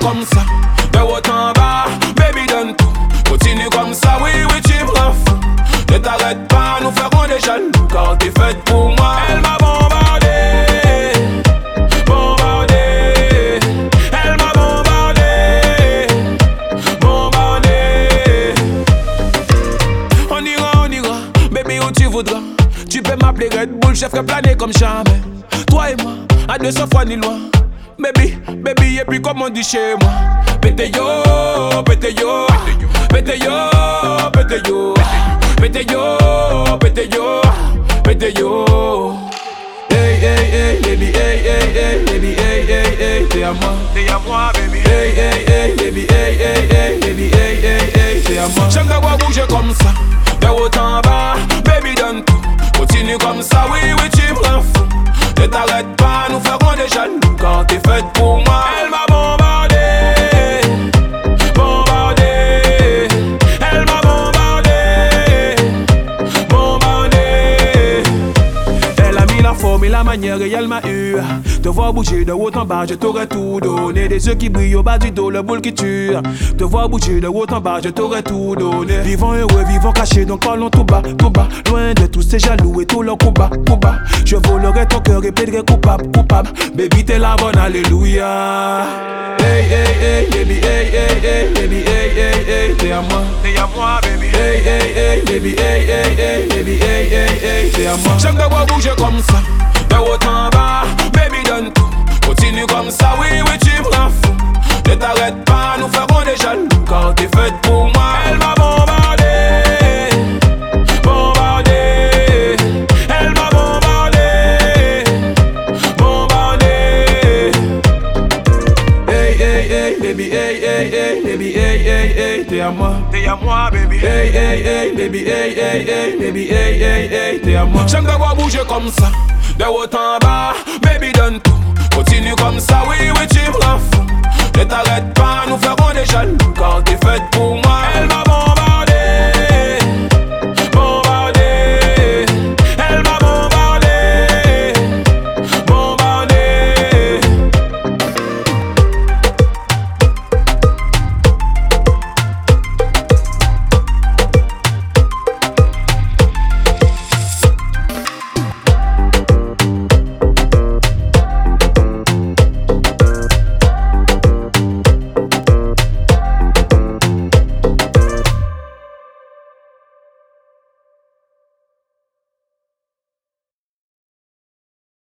comme ça, de haut en bas, baby donne tout. Continue comme ça, oui, oui, tu me rends fou. Ne t'arrête pas, nous ferons des jaloux, car t'es faite pour moi. Elle m'a bombardé, bombardé. Elle m'a bombardé, bombardé. On ira, baby, où tu voudras. Tu peux m'appeler Red Bull, je ferai planer comme jamais. Toi et moi, à 200 fois ni loin. Baby, baby, et puis comme on dit chez moi. Pété yo, pété yo, pété yo, pété yo, pété yo, pété yo, pété yo. Hey, hey, hey, baby, hey, hey, hey, baby, hey, hey, hey, t'es à moi, baby. Hey, hey, hey, baby, hey, hey, hey, baby, hey, hey, hey, t'es à moi. J'aime t'avoir bouger comme ça, de haut en bas, baby donne tout. Continue comme ça, oui, oui, tu me rends fou. Ne t'arrête pas, nous ferons des jaloux, quand t'es faite pour moi. Elle m'a bombardé, bombardé. Elle m'a bombardé, bombardé. Elle a mis la forme et la manière et elle m'a eu. Te voir bouger de haut en bas, je t'aurais tout donné. Des yeux qui brillent au bas du dos, le boule qui tue. Te voir bouger de haut en bas, je t'aurais tout donné. Vivant heureux, vivant caché, donc parlons tout bas, tout bas. Loin de tous ces jaloux et tout leur combat, combat. Je volerai ton cœur et plaiderai coupable, coupable. Baby, t'es la bonne, alléluia. Hey, hey, hey, baby, hey, hey, hey, baby, hey, hey, hey, t'es à moi, baby. Hey, hey, hey, baby, hey, hey, hey, baby, hey, hey, hey, t'es à moi. J'aime te voir bouger comme ça, de haut en bas, baby donne tout. Continue comme ça, oui, oui, tu me rends fou. Ne t'arrête pas, nous ferons des jaloux, quand t'es faite pour moi. Elle m'a bombardé, bombardé. Elle m'a bombardé, bombardé. Hey, hey, hey, baby, hey, hey, hey, baby, hey, hey, hey, t'es à moi, baby. Hey, hey, hey, baby, hey, hey, hey, baby, hey, hey, hey, t'es à moi. J'aime te voir bouger comme ça, de haut en bas, baby donne tout. Continue comme ça, oui, oui, tu me rends fou. Ne t'arrête pas, nous ferons des jaloux, car t'es faite pour moi. Elle